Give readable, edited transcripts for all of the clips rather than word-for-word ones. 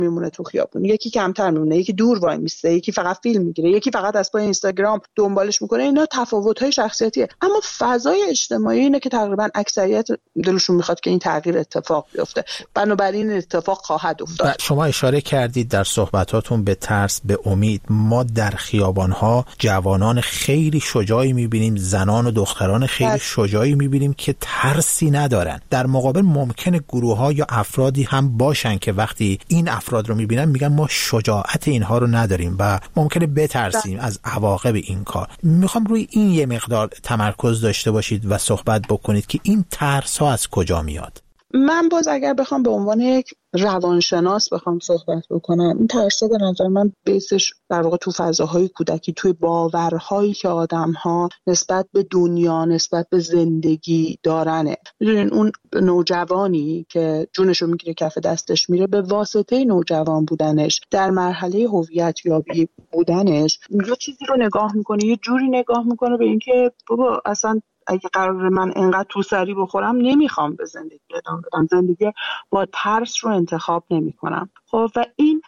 میمونه تو خیابون، یکی کمتر میمونه، یکی دور وای میسته، یکی فقط فیلم میگیره، یکی فقط از پای اینستاگرام دنبالش میکنه. اینا تفاوت‌های شخصیتیه، اما فضای اجتماعی اینه که تقریبا اکثریت دلشون میخواد که این تغییر اتفاق بیفته، بنابراین اتفاق خواهد افتاد. شما اشاره کردید در صحبتاتون به ترس، به امید. ما در خیابان‌ها جوانان خیلی شجاعی می‌بینیم، زنان و دختران خیلی شجاعی می‌بینیم که ترسی ندارن. در مقابل ممکنه گروه‌ها یا افرادی هم باشن که وقتی این افراد رو می‌بینن میگن ما شجاعت اینها رو نداریم و ممکنه بترسیم از عواقب این کار. میخوام روی این یه مقدار تمرکز داشته باشید و صحبت بکنید که این ترس‌ها از کجا میاد. من باز اگر بخوام به عنوان یک روانشناس بخوام صحبت بکنم، این ترس‌ها به نظر من بیسش در واقع تو فضاهای کودکی، توی باورهایی که آدم‌ها نسبت به دنیا، نسبت به زندگی دارنه. می‌دونین اون نوجوانی که جونشو میگیره کف دستش میره، به واسطه نوجوان بودنش در مرحله هویت یابی بودنش یه چیزی رو نگاه میکنه، یه جوری نگاه میکنه به اینکه بابا اصلا اگه قرار من انقدر تو سری بخورم نمیخوام به زندگی ادامه بدم، زندگی با ترس رو انتخاب نمیکنم. خب و این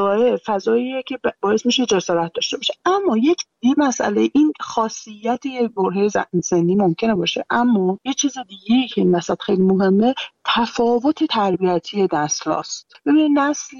فضاییه که باعث میشه جسارت داشته باشه. اما یک مسئله، این خاصیت یک برهه سنی ممکنه باشه، اما یه چیز دیگه که این وسط خیلی مهمه، تفاوت تربیتی نسلاست. ببینید نسل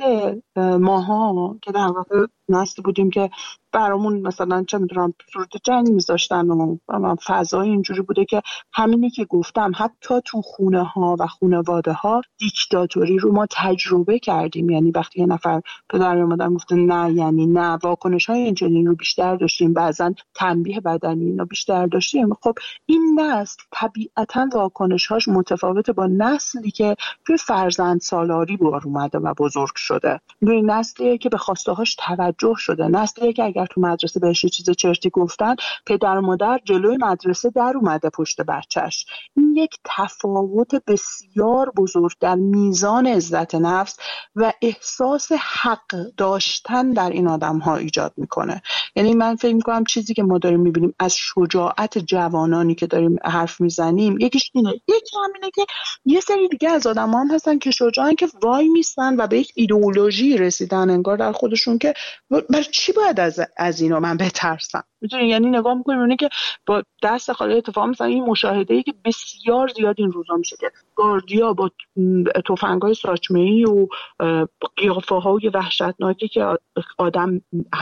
ماها که در واقع نسل بودیم که برامون مثلا چه میدونم صورت جنگ میذاشتن و فضای اینجوری بوده که همینی که گفتم، حتی تو خونه ها و خانواده ها دیکتاتوری رو ما تجربه کردیم. یعنی وقتی یه نفر پدر و مادر گفته نه یعنی نه، واکنش های اینجوری رو بیشتر داشتیم، بعضن تنبیه بدنی اینا بیشتر داشتیم. خب این نسل طبیعتا واکنش هاش متفاوته با نسلی که توی فرزند سالاری بار اومده و بزرگ شده. این نسلیه که به خواسته هاش توجه شده، نسلیه که اگر تو مدرسه بهش چیز چرتی گفتن، پدر و مادر جلوی مدرسه در اومده پشت بچهش. این یک تفاوت بسیار بزرگ در میزان عزت نفس و احساس حق داشتن در این آدم ها ایجاد میکنه. یعنی من فکر میکنم چیزی که ما داریم میبینیم از شجاعت جوانانی که داریم حرف میزنیم، یکیش اینه، یکی همینه که یه سری دیگه از آدم ها هم هستن که شجاعن، که وای میستن و به یک ایدئولوژی رسیدن انگار در خودشون که برای چی باید از اینا من بترسم. میدونی یعنی نگاه میکنیم اونه که با دست خالی اتفاق مثلا این مشاهده‌ای که بسیار زیاد این روزا میشه که گاردیا با تفنگ‌های ساچمه‌ای و قیافه‌های وحشتناکی که آدم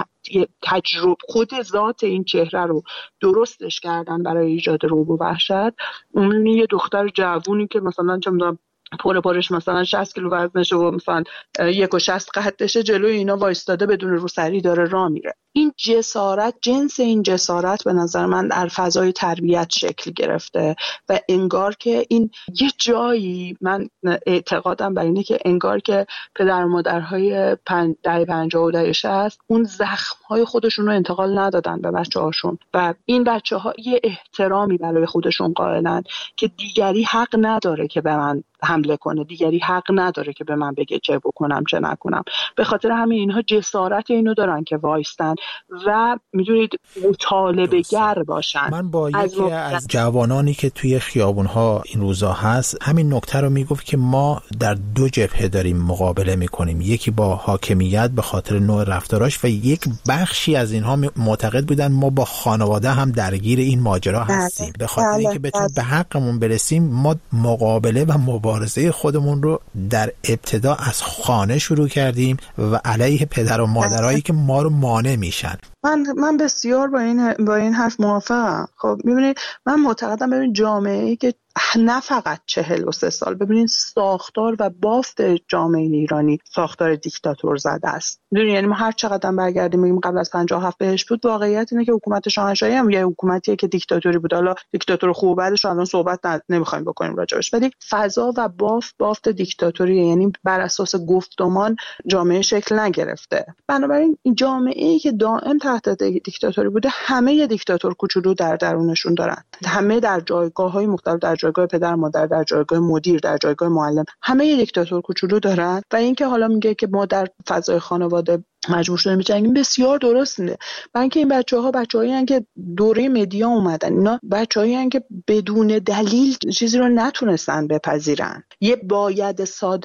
تجربه خود ذات این چهره رو درستش کردن برای ایجاد رعب و وحشت. اون یه دختر جوونی که مثلا چه می‌دونم پارش مثلا 60 کیلو وزنشه و مثلا 1.60 قدشه، جلوی اینا وایستاده بدون روسری داره راه میره. این جسارت، جنس این جسارت به نظر من در فضای تربیت شکل گرفته و انگار که این یه جایی، من اعتقادم بر اینه که انگار که پدر و مادرهای دهه 50 و دهه 60 اون زخم‌های خودشون رو انتقال ندادن به بچه‌هاشون و این بچه‌ها یه احترامی برای خودشون قائلن که دیگری حق نداره که به من حمله کنه، دیگری حق نداره که به من بگه چه بکنم چه نکنم. به خاطر همین اینها جسارت اینو دارن که وایستن و میدونید مطالبه گر باشن. من با یکی از جوانانی که توی خیابون‌ها این روزا هست همین نکته رو میگفت که ما در دو جبهه داریم مقابله میکنیم، یکی با حاکمیت به خاطر نوع رفتاراش و یک بخشی از اینها معتقد بودن ما با خانواده هم درگیر این ماجرا هستیم، به خاطر اینکه بتونیم به حقمون برسیم ما مقابله و مبارزه خودمون رو در ابتدا از خانه شروع کردیم و علیه پدر و مادرایی که ما رو مانع میشن. من بسیار با این حرف موافقم. خب میبینید من معتقدم ببین جامعه‌ای که نه فقط 43 سال، ببینید ساختار و بافت جامعه ایرانی ساختار دیکتاتور زده است. یعنی ما هر چقدر برگردیم میگیم قبل از 57 بهش بود، واقعیت اینه که حکومت شاهنشاهی هم یه حکومتیه که دیکتاتوری بود. حالا دیکتاتور خوب بعدش الان صحبت نمیخوایم بکنیم راجعش، ولی فضا و بافت دیکتاتوریه، یعنی بر اساس گفتمان جامعه شکل نگرفته. بنابراین این جامعه‌ای که دائم تحت دیکتاتوری بوده همه دیکتاتور کوچولو در درونشون دارن، همه در جایگاه‌های مختلف، در جایگاه پدر مادر، در جایگاه مدیر، در جایگاه معلم، همه یه دیکتاتور کوچولو دارن. و اینکه حالا میگه که ما در فضای خانواده مجبور شدیم بجنگیم، بسیار درست میده. من اینکه این بچه‌هایی که دوره مدیا اومدن، اینا بچه‌هایی که بدون دلیل چیزی رو نتونستن بپذیرن. یه باید ساده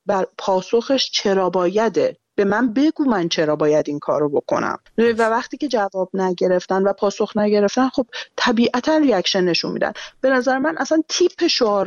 بر پاسخش چرا بایده. به من بگو من چرا باید این کارو بکنم. و وقتی که جواب نگرفتن و پاسخ نگرفتن، خب طبیعتا ریاکشن نشون میدن. به نظر من اصلا تیپ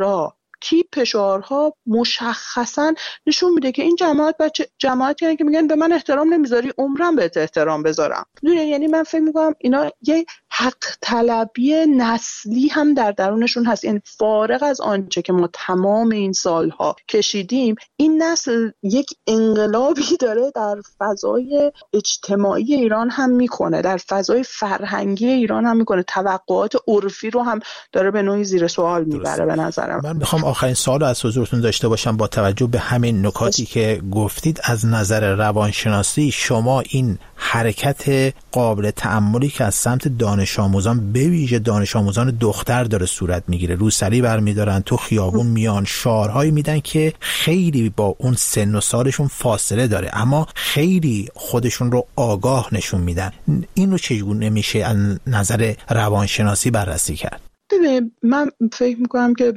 شعارها مشخصا نشون میده که این جماعتی که میگن به من احترام نمیذاری، عمرم بهت احترام بذارم. یعنی من فکر میکنم اینا یه حق طلبی نسلی هم در درونشون هست. یعنی فارغ از آنچه که ما تمام این سالها کشیدیم، این نسل یک انقلابی داره در فضای اجتماعی ایران هم میکنه، در فضای فرهنگی ایران هم میکنه، توقعات عرفی رو هم داره به نوعی زیر سوال میبره. به نظرم من میخوام آخرین سوال از حضورتون داشته باشم با توجه به همین نکاتی که گفتید. از نظر روانشناسی شما این حرکت قابل تأملی که از سمت دانش آموزان، به ویژه دانش آموزان دختر داره صورت میگیره، روسری برمیدارن، تو خیابون میان، شعارهایی میدن که خیلی با اون سن و سالشون فاصله داره اما خیلی خودشون رو آگاه نشون میدن، این رو چگونه میشه از نظر روانشناسی بررسی کرد؟ ببینید من فکر میکنم که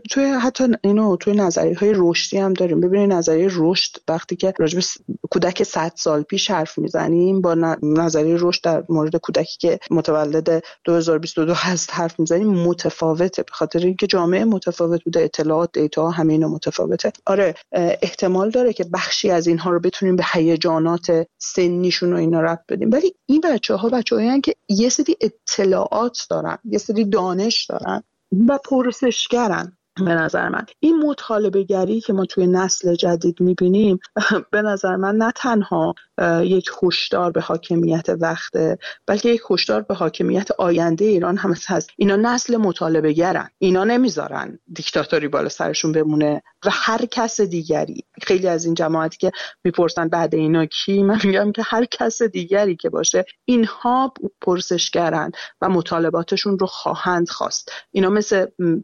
توی نظریه‌های رشدی هم داریم. ببینید نظریه رشد وقتی که راجع به کودک 100 سال پیش حرف میزنیم با نظریه رشد در مورد کودکی که متولد 2022 هست حرف میزنیم متفاوته، به خاطر اینکه جامعه متفاوت بوده، اطلاعات، دیتا همه اینا متفاوته. آره احتمال داره که بخشی از اینها رو بتونیم به هیجانات سنیشون و اینا ربط بدیم، ولی این بچه‌هایی که یه سری اطلاعات دارن، یه سری دانش دارن و پرسشگرن. به نظر من این مطالبه گری که ما توی نسل جدید میبینیم به نظر من نه تنها یک هشدار به حاکمیت وقته، بلکه یک هشدار به حاکمیت آینده ایران هم هست. اینا نسل مطالبه گرن، اینا نمیذارن دیکتاتوری بالا سرشون بمونه و هر کس دیگری، خیلی از این جماعتی که میپرسن بعد اینا کی، من میگم که هر کس دیگری که باشه اینها پرسشگرن و مطالباتشون رو خواهند خواست. اینا مثل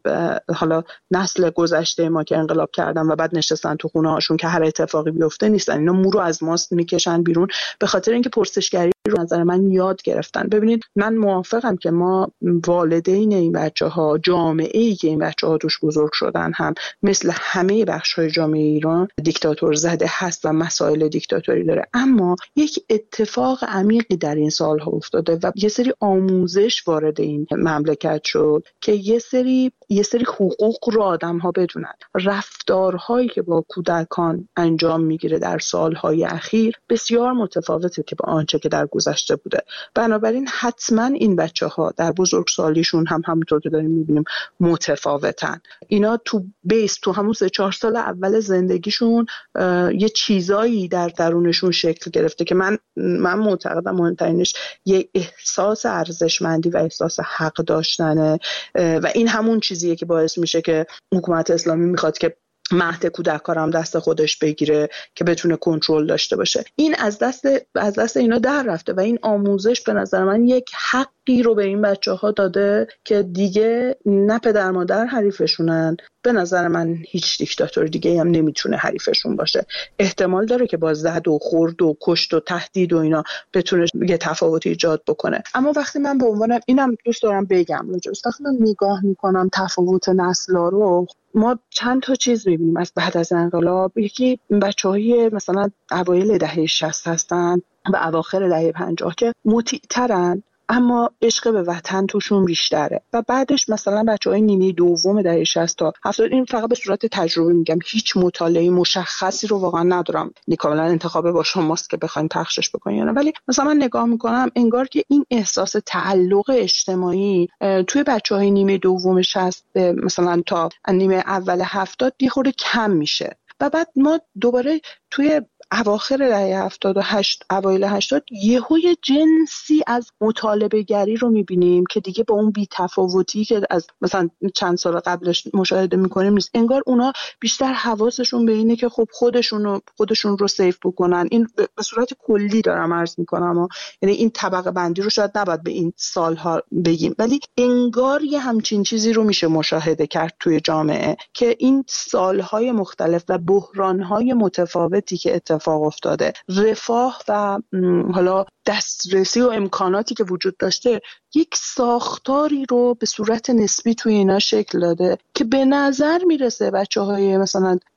حالا نسل گذشته ما که انقلاب کردن و بعد نشستن تو خونه هاشون که هر اتفاقی بیفته نیستن، اینا مو رو از ماست میکشن بیرون به خاطر اینکه پرسشگری رو نظر من یاد گرفتن. ببینید من موافقم که ما والدین این بچه‌ها، جامعه‌ای که این بچه‌ها توش بزرگ شدن هم مثل همه بخش‌های جامعه ایران دیکتاتور زده هست و مسائل دیکتاتوری داره، اما یک اتفاق عمیقی در این سال‌ها افتاده و یه سری آموزش وارد این مملکت شد که یه سری حقوق رو آدم‌ها بدونن. رفتارهایی که با کودکان انجام میگیره در سال‌های اخیر بسیار متفاوته که با آنچه که در گذشته بوده. بنابراین حتما این بچه‌ها در بزرگسالیشون هم همونطور که داریم می‌بینیم متفاوتن. اینا تو همون 3-4 سال اول زندگیشون یه چیزایی در درونشون شکل گرفته که من معتقدم مهمترینش یه احساس ارزشمندی و احساس حق داشتنه و این همون چیزیه که باعث میشه که حکومت اسلامی میخواد که مهد کودکان هم دست خودش بگیره که بتونه کنترل داشته باشه. این از دست اینا در رفته و این آموزش به نظر من یک حقی رو به این بچه‌ها داده که دیگه نه پدر مادر حریفشونن. به نظر من هیچ دیکتاتور دیگه هم نمیتونه حریفشون باشه. احتمال داره که با زد و خورد و کشت و تهدید و اینا بتونه یه تفاوتی ایجاد بکنه، اما وقتی من به عنوان اینم دوست دارم بگم وقتی من نگاه میکنم تفاوت نسل‌ها رو، ما چند تا چیز میبینیم از بعد از انقلاب. یکی بچه‌های مثلا اوایل دهه 60 هستن و اواخر دهه 50 که مطیع‌ترن اما عشق به وطن توشون بیشتره و بعدش مثلا بچه‌های نیمه دوم دهه 60 تا 70، این فقط به صورت تجربی میگم، هیچ مطالعه مشخصی رو واقعا ندارم، کاملا انتخاب با شماست که بخواید پخشش بکنید، ولی مثلا من نگاه میکنم انگار که این احساس تعلق اجتماعی توی بچه‌های نیمه دوم 60 مثلا تا نیمه اول 70 یه خورده کم میشه و بعد ما دوباره توی اواخر دهه 78 اوایل 80 یهو یه جنسی از مطالبه گری رو میبینیم که دیگه با اون بی‌تفاوتی که از مثلا چند سال قبلش مشاهده میکنیم نیست. انگار اونا بیشتر حواسشون به اینه که خب خودشون رو سیف بکنن. این به صورت کلی دارم عرض میکنم، یعنی این طبقه بندی رو شاید نباید به این سالها بگیم، ولی انگار یه همچین چیزی رو میشه مشاهده کرد توی جامعه که این سالهای مختلف و بحرانهای متفاوتی که اتفاق افتاده، رفاه و حالا دسترسی و امکاناتی که وجود داشته یک ساختاری رو به صورت نسبی توی اینا شکل داده که به نظر میرسه بچه‌های مثلا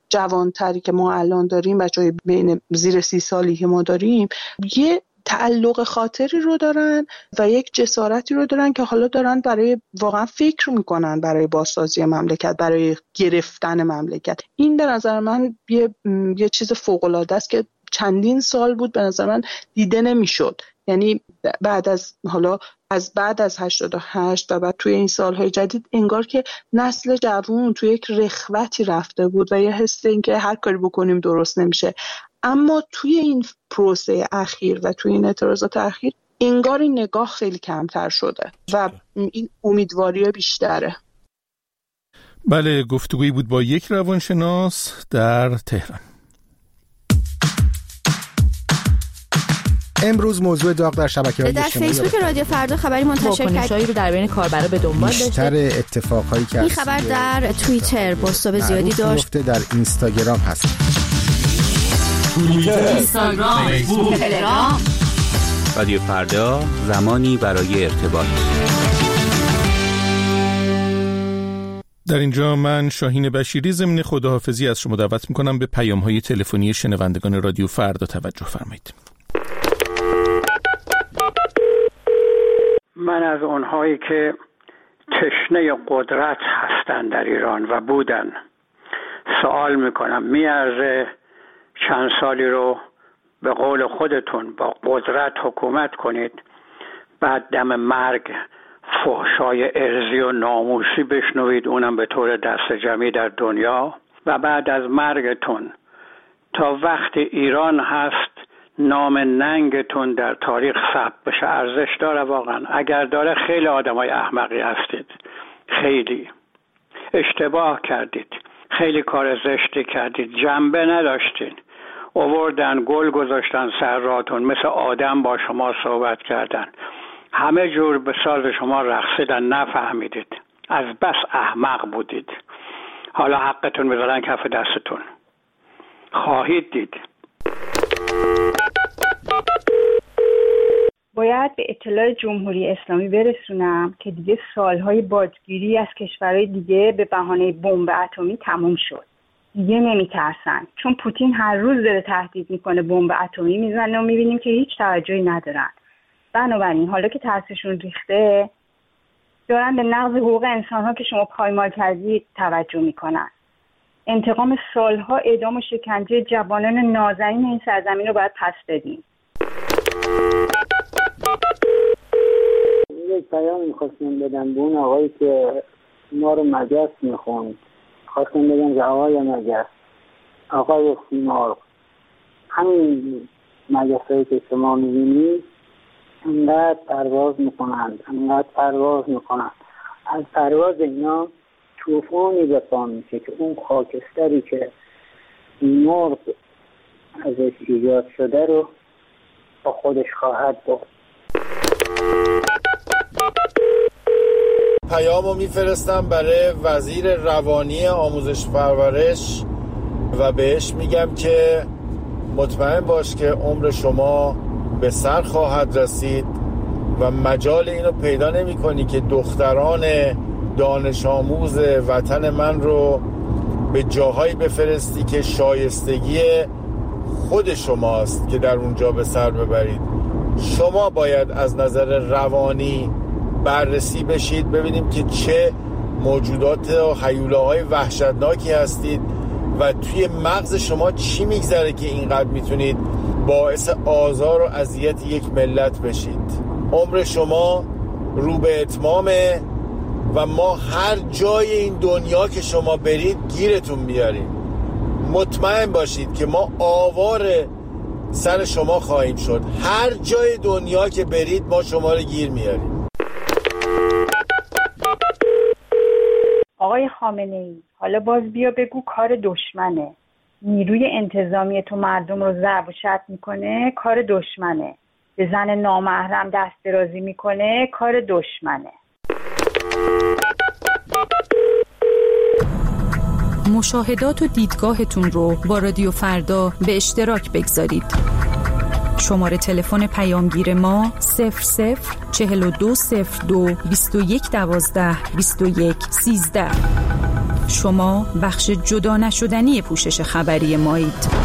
جوانتری که ما الان داریم، بچه‌های بین زیر 30 سالی که ما داریم، یه تعلق خاطری رو دارن و یک جسارتی رو دارن که حالا دارن برای واقعا فکر میکنن برای بازسازی مملکت، برای گرفتن مملکت. این به نظر من یه چیز فوق‌العاده است که چندین سال بود به نظر من دیده نمیشد. یعنی بعد از 88 و بعد توی این سالهای جدید انگار که نسل جوان توی یک رخوتی رفته بود و یه حس این که هر کاری بکنیم درست نمیشه. اما توی این پروسه اخیر و توی این اعتراضات اخیر انگار این نگاه خیلی کمتر شده و این امیدواری بیشتره. بله، گفتگویی بود با یک روانشناس در تهران. امروز موضوع داغ در شبکه‌های اجتماعی در فیسبوک رادیو فردا خبری منتشر کرد رو در بین کاربرا به دنبال داشته. بیشتر اتفاقایی که این خبر در توییتر بازتاب زیادی داشت. در اینستاگرام هست. توییتر، اینستاگرام، فیسبوک، تلگرام. رادیو فردا، زمانی برای ارتباط. در اینجا من شاهین بشیری ضمن خداحافظی از شما دعوت می‌کنم به پیام‌های تلفنی شنوندگان رادیو فردا توجه فرمایید. من از اونهایی که تشنه قدرت هستن در ایران و بودن سوال میکنم، میارزه چند سالی رو به قول خودتون با قدرت حکومت کنید، بعد دم مرگ فحشای ارضی و ناموسی بشنوید، اونم به طور دست جمعی در دنیا، و بعد از مرگتون تا وقت ایران هست نام ننگتون در تاریخ ثبت بشه؟ ارزش داره واقعا؟ اگر داره خیلی آدمای احمقی هستید، خیلی اشتباه کردید، خیلی کار زشتی کردید، جنبه نداشتین، آوردن گل گذاشتن سر راتون، مثل آدم با شما صحبت کردن، همه جور به ساز شما رقصیدن، نفهمیدید، از بس احمق بودید. حالا حقتون بذارن کف دستتون، خواهید دید. باید به اطلاع جمهوری اسلامی برسونم که دیگه سالهای بازگیری از کشورهای دیگه به بهانه بمب اتمی تموم شد. دیگه نمیترسن، چون پوتین هر روز داره تهدید میکنه بمب اتمی میزنه و میبینیم که هیچ توجهی ندارن. بنابراین حالا که ترسشون ریخته، دارن به نقض حقوق انسان‌ها که شما پایمال کردید توجه میکنن. انتقام سالها اعدام و شکنجه جوانان نازنین این سرزمین رو باید پس بدیم. یک پیام می‌خواستم بدم به اون آقایی که ما رو مگس می‌خوند. خواستم بگم که آقای مگس، آقای سیمار، همین مگسایی که شما می‌بینید انقدر پرواز می‌کنند، از پرواز اینا طوفانی به پا میشه که اون خاکستری که مرغ ازش ایجاد شده رو با خودش خواهد برد. پیامو میفرستم برای وزیر روانی آموزش پرورش و بهش میگم که مطمئن باش که عمر شما به سر خواهد رسید و مجال اینو پیدا نمی کنی که دختران دانش آموز وطن من رو به جاهایی بفرستی که شایستگی خود شماست که در اونجا به سر ببرید. شما باید از نظر روانی بررسی بشید، ببینیم که چه موجودات و هیولاهای وحشتناکی هستید و توی مغز شما چی میگذره که اینقدر میتونید باعث آزار و اذیت یک ملت بشید. عمر شما رو به اتمامه و ما هر جای این دنیا که شما برید گیرتون میاریم. مطمئن باشید که ما آوار سر شما خواهیم شد. هر جای دنیا که برید ما شما رو گیر میاریم. آقای خامنه‌ای، حالا باز بیا بگو کار دشمنه. نیروی انتظامی تو مردم رو ضرب و شتم میکنه، کار دشمنه. به زن نامحرم دست درازی میکنه، کار دشمنه. مشاهدات و دیدگاهتون رو با رادیو فردا به اشتراک بگذارید. شماره تلفن پیامگیر ما 00420221122113. شما بخش جدا نشدنی پوشش خبری مایید.